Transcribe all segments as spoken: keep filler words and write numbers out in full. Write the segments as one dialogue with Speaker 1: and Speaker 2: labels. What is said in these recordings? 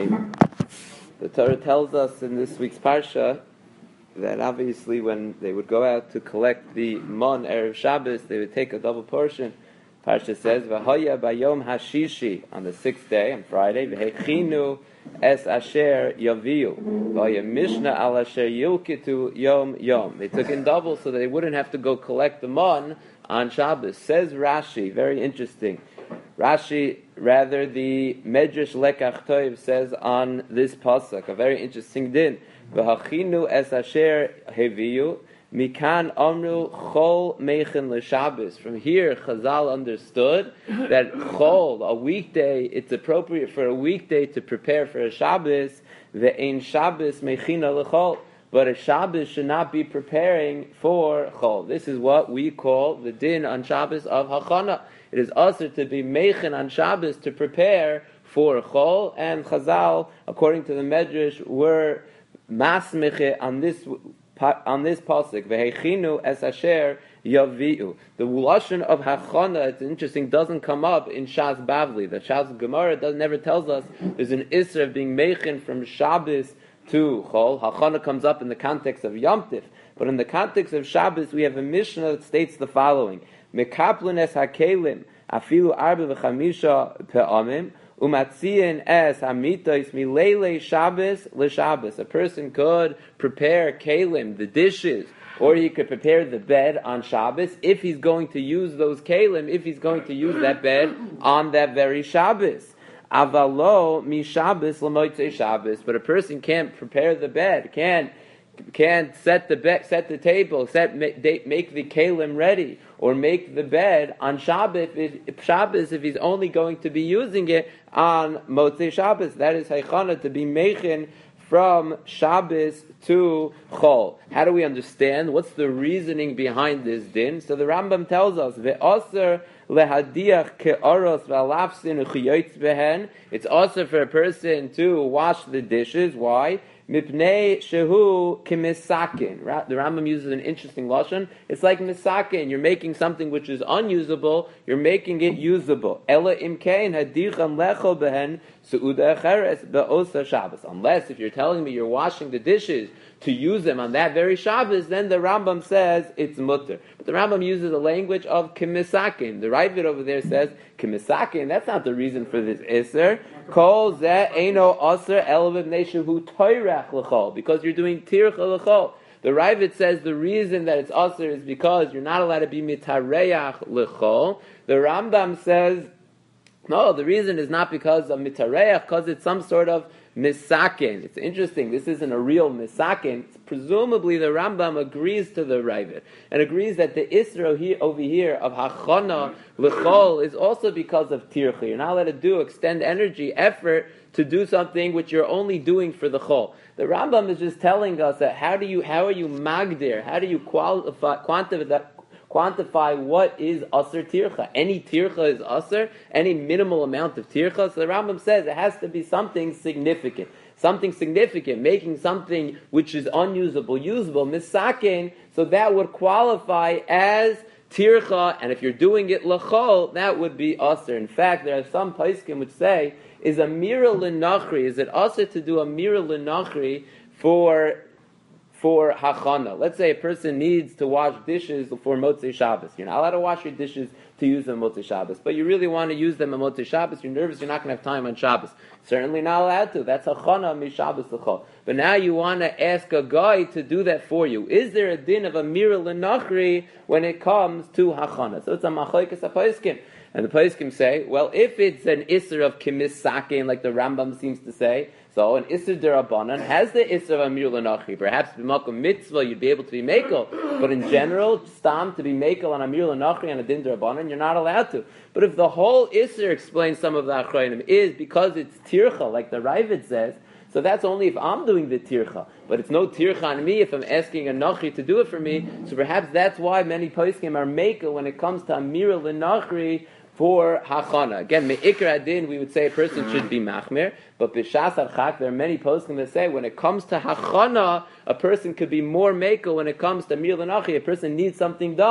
Speaker 1: Amen. The Torah tells us in this week's Parsha that obviously when they would go out to collect the Mon Erev Shabbos, they would take a double portion. Parsha says, "V'haya bayom hashishi," on the sixth day, on Friday, "V'hechinu es asher yaviu, v'haya mishna al asher yilkitu yom yom." They took in double so that they wouldn't have to go collect the Mon on Shabbos. Says Rashi, very interesting. Rashi, rather the Medrash Lekach Toiv says on this pasuk, a very interesting din. V'hachinu es asher heviu mikan amru chol meichin l'Shabbos. From here, Chazal understood that chol, a weekday, it's appropriate for a weekday to prepare for a Shabbos. Ve'ein Shabbos meichina l'chol. But a Shabbos should not be preparing for chol. This is what we call the din on Shabbos of hachana. It is also to be meichin on Shabbos to prepare for chol, and Chazal, according to the Medrash, were masmiche on this on this pasuk. Vehechinu es asher yaviu. The lashon of hachana, it's interesting, doesn't come up in Shas Bavli. The Shas Gemara does never tells us there's an isra of being meichin from Shabbos to chol. Hachana comes up in the context of Yom Tif, but in the context of Shabbos, we have a Mishnah that states the following: Mekaplin es hakelim afilu arba v'chamisha pe'amim umatziyin es hamitos milele Shabbos l'Shabbos. A person could prepare kelim, the dishes, or he could prepare the bed on Shabbos if he's going to use those kelim, if he's going to use that bed on that very Shabbos. Avalo mi Shabbos l'motzei Shabbos. But a person can't prepare the bed, can't can't set the bed, set the table, set make the kelim ready, or make the bed on Shabbos if, Shabbos if he's only going to be using it on Motzei Shabbos. That is haychana, to be meichin from Shabbos to chol. How do we understand? What's the reasoning behind this din? So the Rambam tells us ve'aser lehadiach ke'aros v'alafsin u'chiyotz behen. It's also for a person to wash the dishes. Why? Mipnei shehu kimisakin. The Rambam uses an interesting lashon. It's like misakin. You're making something which is unusable, you're making it usable. Ela imkein hadichan lecho behen seuda acheres be'osa Shabbos. Unless if you're telling me you're washing the dishes to use them on that very Shabbos, then the Rambam says it's mutter. But the Rambam uses a language of kimisakin. The Ravid over there says kimisakin. That's not the reason for this iser. Kol zeh eino aser el b'nei shehu toirach l'chol, because you're doing tircha l'chol. The Ravid says the reason that it's aser is because you're not allowed to be mitareach l'chol. The Rambam says no, the reason is not because of mitareach, because it's some sort of misakin. It's interesting, this isn't a real misakin. Presumably the Rambam agrees to the Ravid, and agrees that the Isra here, over here of hachana l'chol is also because of tircha. You're not allowed to do, extend energy, effort to do something which you're only doing for the chol. The Rambam is just telling us that how do you, how are you magdir, how do you qualify, quantify that, quantify what is aser tircha. Any tircha is aser, any minimal amount of tircha. So the Rambam says it has to be something significant. Something significant, making something which is unusable, usable, misakin, so that would qualify as tircha, and if you're doing it l'chol, that would be aser. In fact, there are some poskim which say, is a mira l'nachri, is it aser to do a mira l'nachri for for hachana? Let's say a person needs to wash dishes for Motzei Shabbos. You're not allowed to wash your dishes to use them on Motzei Shabbos, but you really want to use them on Motzei Shabbos. You're nervous, you're not going to have time on Shabbos. Certainly not allowed to. That's hachana mi Shabbos l'chol. But now you want to ask a guy to do that for you. Is there a din of a mira l'nachri when it comes to hachana? So it's a machlokes haposkim. And the poskim say, well, if it's an isser of kimisakin, like the Rambam seems to say, so an isser derabanan has the isser of amir l'nachi. Perhaps b'makom mitzvah you'd be able to be mekel, but in general, stam to be mekel on amir l'nachi and a din derabanan, you're not allowed to. But if the whole isser, explains some of the achronim, is because it's tircha, like the Ravid says, so that's only if I'm doing the tircha. But it's no tircha on me if I'm asking a nachi to do it for me. So perhaps that's why many poskim are mekel when it comes to amir l'nachi for hachana. Again, me'ikr adin, we would say a person should be machmir, but b'shas archak, there are many poskim that say when it comes to hachana, a person could be more mekel when it comes to mir l'nachi. A person needs something done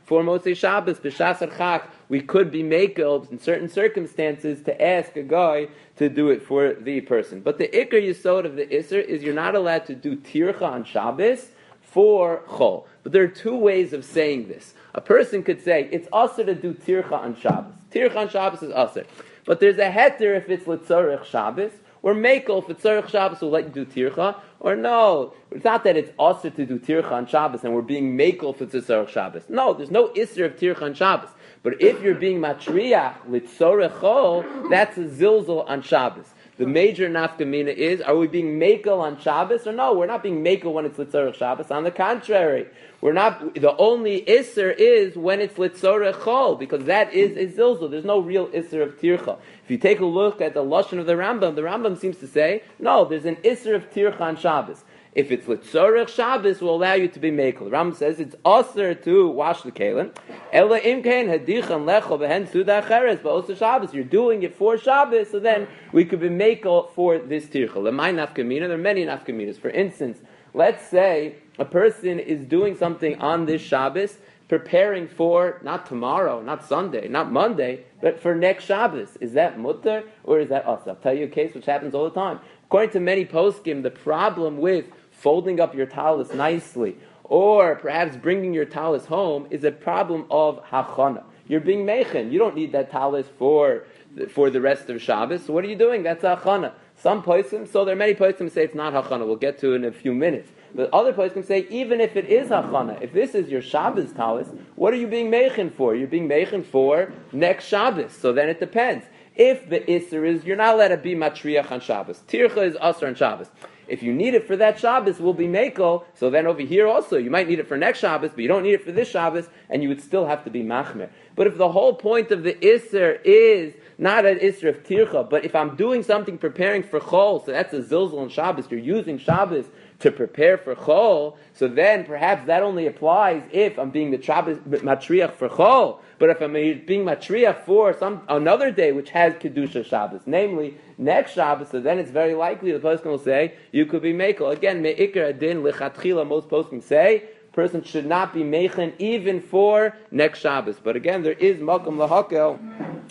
Speaker 1: for Motzei Shabbos, b'shas Chak, we could be makel in certain circumstances to ask a guy to do it for the person. But the Iker Yisod of the Isser is you're not allowed to do tircha on Shabbos for Chol. But there are two ways of saying this. A person could say, it's usher to do tircha on Shabbos. Tircha on Shabbos is usher. But there's a heter if it's L'tzorech Shabbos, or Mekel, if it's Tzorech Shabbos, will let you do tircha, or no, it's not that it's usher to do tircha on Shabbos, and we're being Mekel if it's Tzorech Shabbos. No, there's no Isser of tircha on Shabbos. But if you're being Matriach, L'tzorech Chol, that's a zilzal on Shabbos. The major nafkamina is, are we being mekel on Shabbos or no? We're not being mekel when it's Litzorech Shabbos. On the contrary, we're not. The only isser is when it's Litzorech Chol, because that is a zilzul. There's no real isser of tircha. If you take a look at the lashon of the Rambam, the Rambam seems to say, no, there's an isser of tircha on Shabbos. If it's Litzorech Shabbos, will allow you to be mekel. The Rambam says it's aser to wash the kalim. Ela imkein hadichan lecho behen suda cheres ba'osa Shabbos. You're doing it for Shabbos, so then we could be mekel for this tircha. Lemay nafkamina. There are many nafkaminas. For instance, let's say a person is doing something on this Shabbos, preparing for not tomorrow, not Sunday, not Monday, but for next Shabbos. Is that mutter or is that asa? I'll tell you a case which happens all the time. According to many poskim, the problem with folding up your talis nicely, or perhaps bringing your talis home, is a problem of hachana. You're being mechen. You don't need that talis for for the rest of Shabbos. So what are you doing? That's hachana. Some poskim, so there are many poskim say it's not hachana. We'll get to it in a few minutes. But other poskim say even if it is hachana, if this is your Shabbos talis, what are you being mechen for? You're being mechen for next Shabbos. So then it depends. If the isser is, you're not allowed to be matriach on Shabbos. Tircha is asr on Shabbos. If you need it for that Shabbos, will be mekel. So then over here also, you might need it for next Shabbos, but you don't need it for this Shabbos, and you would still have to be machmer. But if the whole point of the isser is not an isser of tircha, but if I'm doing something preparing for chol, so that's a zilzal on Shabbos, you're using Shabbos to prepare for chol, so then perhaps that only applies if I'm being the Shabbos matriach for chol. But if I'm being matriach for some another day which has kedusha Shabbos, namely next Shabbos, so then it's very likely the poskim will say you could be mekel. Again, meikar adin lechatchila. Most poskim say person should not be mechen even for next Shabbos. But again, there is makom lahakel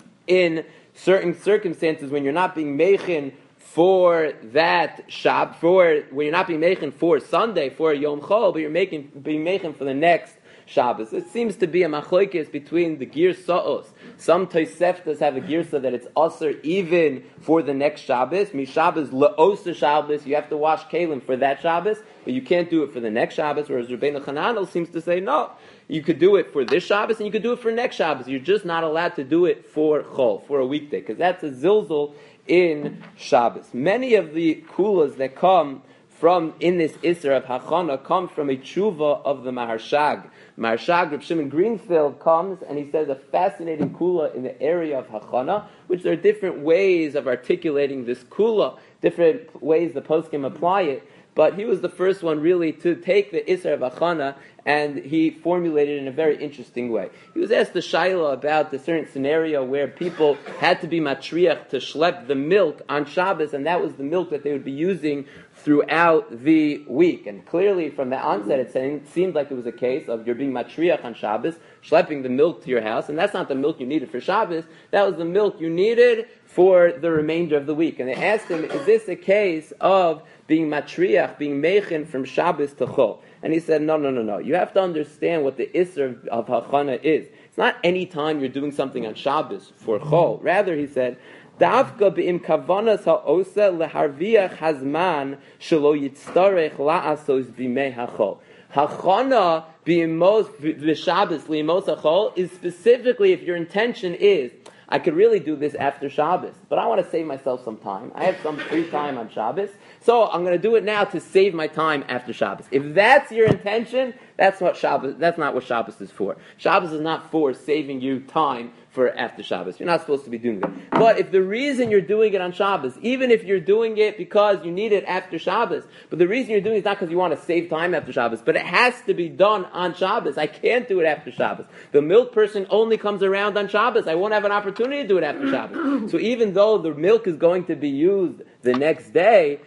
Speaker 1: in certain circumstances when you're not being mechen for that shab, for when you're not being mechen for Sunday for Yom Chol, but you're making being mechen for the next Shabbos. It seems to be a machlokes between the girsa'os. Some Toseftas have a girsa that it's aser even for the next Shabbos. Mi Shabbos le'oser Shabbos, you have to wash kalim for that Shabbos, but you can't do it for the next Shabbos. Whereas Rabbeinu Chananel seems to say no, you could do it for this Shabbos and you could do it for next Shabbos. You're just not allowed to do it for Chol, for a weekday, because that's a zilzul in Shabbos. Many of the kulas that come from in this Isser of Hachana come from a tshuva of the Maharshag. Maharshag, Reb Shimon Greenfield, comes and he says a fascinating kula in the area of Hachana, which there are different ways of articulating this kula, different ways the poskim apply it. But he was the first one really to take the Isser of Hachana and he formulated it in a very interesting way. He was asked the Shaila about the certain scenario where people had to be matriach to schlep the milk on Shabbos, and that was the milk that they would be using throughout the week. And clearly from the onset it seemed like it was a case of you're being matriach on Shabbos, schlepping the milk to your house, and that's not the milk you needed for Shabbos, that was the milk you needed for the remainder of the week. And they asked him, is this a case of being matriach, being mechen from Shabbos to Chol? And he said, no, no, no, no. You have to understand what the Isser of Hachana is. It's not any time you're doing something on Shabbos for Chol. Rather, he said, Davka be'im kavanas ha'osa leharviach hazman shelo yitztarech la'asos b'mei hachol. Hachana b'imos v'shabbos li'imos hachol is specifically if your intention is, I could really do this after Shabbos, but I want to save myself some time. I have some free time on Shabbos, so I'm going to do it now to save my time after Shabbos. If that's your intention, that's what Shabbos. That's not what Shabbos is for. Shabbos is not for saving you time for after Shabbos. You're not supposed to be doing it. But if the reason you're doing it on Shabbos, even if you're doing it because you need it after Shabbos, but the reason you're doing it is not because you want to save time after Shabbos, but it has to be done on Shabbos. I can't do it after Shabbos. The milk person only comes around on Shabbos. I won't have an opportunity to do it after Shabbos. So even though the milk is going to be used the next day,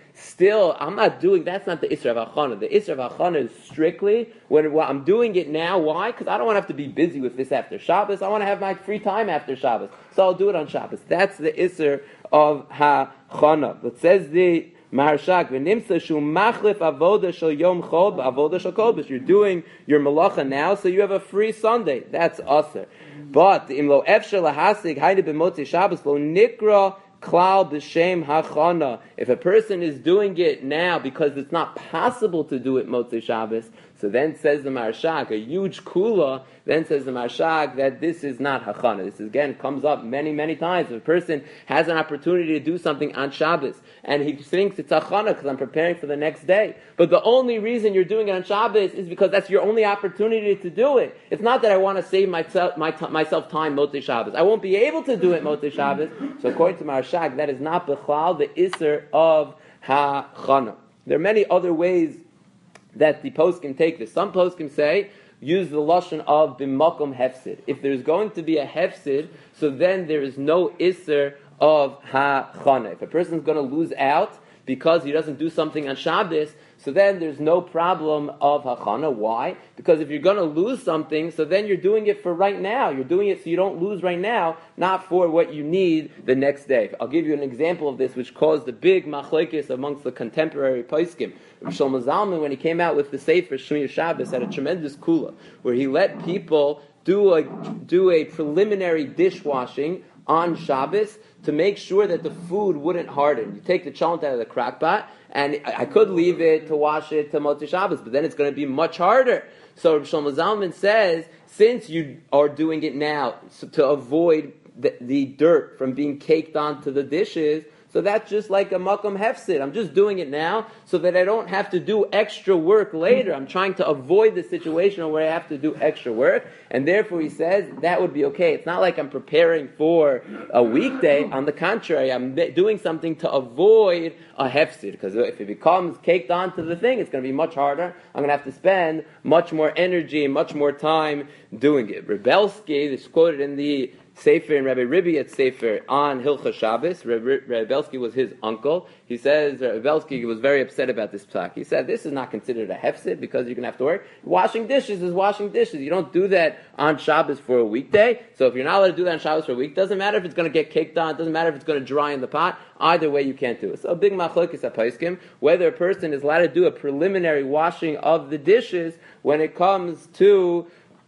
Speaker 1: still, I'm not doing, that's not the Isra of Hachana. The Isra of Hachana is strictly when well, I'm doing it now. Why? Because I don't want to have to be busy with this after Shabbos. I want to have my free time after Shabbos. So I'll do it on Shabbos. That's the Isra of Hachana. But says the Maharshak, v'nimsa shu machlif avoda shel yom chol b'avoda shel kol. You're doing your malacha now, so you have a free Sunday. That's aser. But imlo efshel lahasig hayde b'motzi Shabbos lo nikra klal b'shem hachana. If a person is doing it now because it's not possible to do it Motzei Shabbos, so then says the Maharshak, a huge kula, then says the Maharshak that this is not hachana. This again comes up many, many times. If a person has an opportunity to do something on Shabbos, and he thinks it's hachana because I'm preparing for the next day, but the only reason you're doing it on Shabbos is because that's your only opportunity to do it. It's not that I want to save myself, my t- myself time Motzei Shabbos. I won't be able to do it Motzei Shabbos. So according to Maharshak, that is not b'chlal the iser of hachana. There are many other ways that the post can take this. Some posts can say, use the lashon of b'makom hefsid. If there's going to be a hefsid, so then there is no iser of hachana. If a person is going to lose out because he doesn't do something on Shabbos, so then there's no problem of hachana. Why? Because if you're going to lose something, so then you're doing it for right now. You're doing it so you don't lose right now, not for what you need the next day. I'll give you an example of this, which caused a big machlekes amongst the contemporary poskim. Shlomo Zalman, when he came out with the Sefer Shmir Shabbos, had a tremendous kula, where he let people do a do a preliminary dishwashing on Shabbos to make sure that the food wouldn't harden. You take the cholent out of the crockpot, and I could leave it to wash it to Motzei Shabbos, but then it's going to be much harder. So Shlomo Zalman says, since you are doing it now so to avoid the, the dirt from being caked onto the dishes, so that's just like a makom hefsid. I'm just doing it now so that I don't have to do extra work later. I'm trying to avoid the situation where I have to do extra work. And therefore, he says, that would be okay. It's not like I'm preparing for a weekday. On the contrary, I'm doing something to avoid a hefsid. Because if it becomes caked onto the thing, it's going to be much harder. I'm going to have to spend much more energy and much more time doing it. Rebelsky, this is quoted in the Sefer and Rabbi Ribiat's Sefer on Hilchah Shabbos. Rabbi Belsky was his uncle. He says Rabbi Belsky was very upset about this psak. He said this is not considered a hefsid because you're going to have to work. Washing dishes is washing dishes. You don't do that on Shabbos for a weekday. So if you're not allowed to do that on Shabbos for a week, doesn't matter if it's going to get caked on. It doesn't matter if it's going to dry in the pot. Either way, you can't do it. So a big machlokes hapaiskim whether a person is allowed to do a preliminary washing of the dishes when it comes to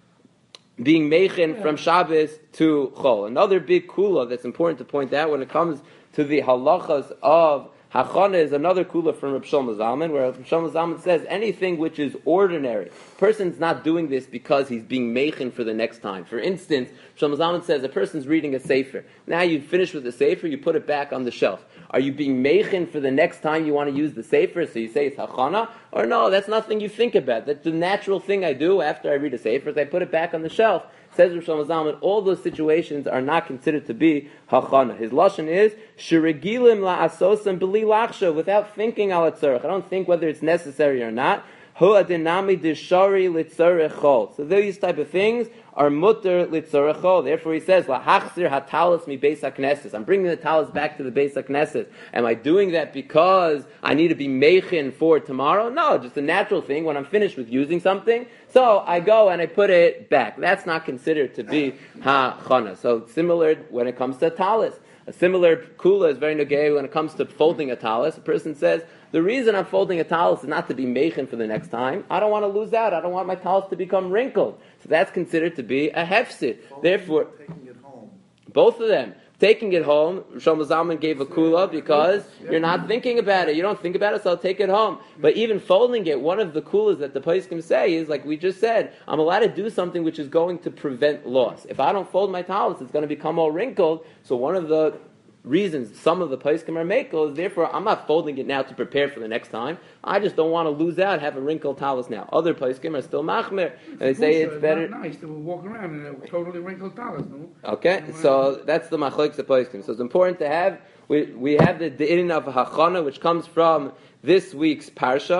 Speaker 1: being meichin from Shabbos to Chol. Another big kula that's important to point out when it comes to the halachas of hachana is another kula from Reb Shlomo Zalman, where Reb Shlomo Zalman says anything which is ordinary. Person's not doing this because he's being meichin for the next time. For instance, Shlomo Zalman says a person's reading a sefer. Now you finish with the sefer, you put it back on the shelf. Are you being meichin for the next time you want to use the sefer? So you say it's hachana? Or no, that's nothing you think about. That's the natural thing I do after I read a sefer is I put it back on the shelf. Says Rosh Hashanah, all those situations are not considered to be hachana. His lashon is shiregilim la'asosam b'li lachshav, without thinking al tzarech. I don't think whether it's necessary or not. Hu adinami dishari litzarech chol. So these type of things are mutter litzarech chol. Therefore, he says lahachzir hatalis mi beis hakneses. I'm bringing the talis back to the beis hakneses. Am I doing that because I need to be meichin for tomorrow? No, just a natural thing. When I'm finished with using something, so I go and I put it back. That's not considered to be hachana. So similar when it comes to talis. A similar kula is very nogay when it comes to folding a talis. A person says, the reason I'm folding a talis is not to be meichin for the next time. I don't want to lose out. I don't want my talis to become wrinkled. So that's considered to be a hefsid. Therefore,
Speaker 2: taking it home.
Speaker 1: Both of them. Taking it home, Shlomo Zalman gave a kula because you're not thinking about it. You don't think about it, so I'll take it home. But even folding it, one of the kulas that the poskim say is, like we just said, I'm allowed to do something which is going to prevent loss. If I don't fold my talis, it's going to become all wrinkled. So one of the reasons some of the poskim are makel is therefore I'm not folding it now to prepare for the next time. I just don't want to lose out, have a wrinkled talis now. Other poskim are still machmer, and they say it's better.
Speaker 3: Not nice. They will walk around in a totally wrinkled talis. No?
Speaker 1: Okay, so that's the machlokes of poskim. So it's important to have we we have the din of hachana, which comes from this week's parsha,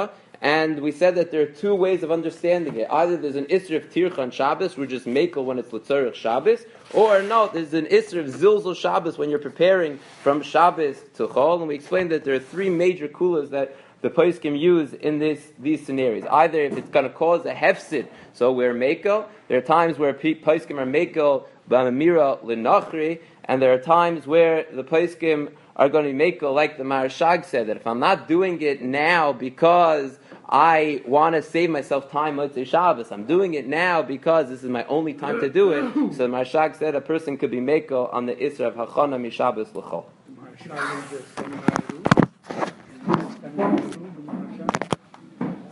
Speaker 1: And we said that there are two ways of understanding it. Either there's an Isra of Tircha on Shabbos, we're just Mekel when it's L'tzorech Shabbos, or no, there's an Isra of Zilzul Shabbos when you're preparing from Shabbos to Chol. And we explained that there are three major kulas that the poskim use in this these scenarios. Either if it's going to cause a hefsid, so we're Mekel. There are times where poskim are Mekel b'amira l'nachri, and there are times where the poskim are going to be Mekel, like the Maharshag said, that if I'm not doing it now because I want to save myself time Motzei Shabbos, I'm doing it now because this is my only time to do it. So the Maharshag said a person could be Mekel on the Isra of Hachana Mishabbos L'chol.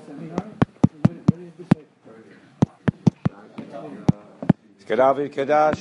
Speaker 2: Kadavi Kadash.